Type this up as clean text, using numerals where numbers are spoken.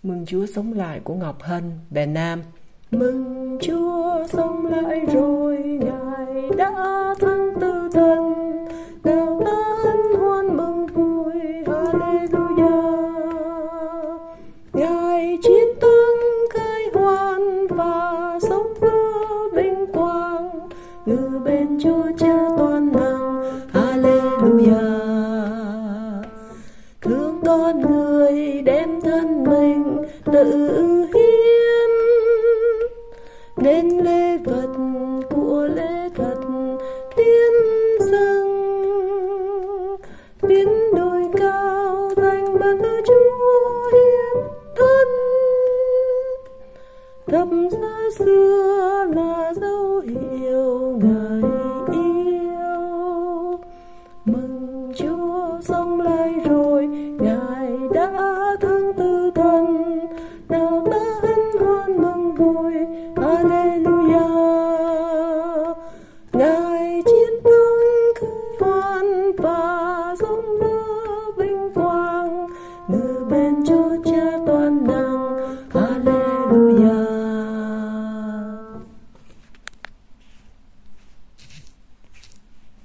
Mừng Chúa sống lại của Ngọc Hân, Bè Nam. Mừng Chúa sống lại rồi, Ngài đã thắng tử thần, nào ta hân hoan mừng vui, Hallelujah. Ngài chiến thắng khai hoan và sống với vinh quang, ngự bên Chúa Cha toàn năng, Hallelujah. Thương con người đem thân mình tự hiến, nên lễ vật của lễ thật tiến dâng, biến đồi cao thành ban thờ Chúa hiến thân, thập giá xưa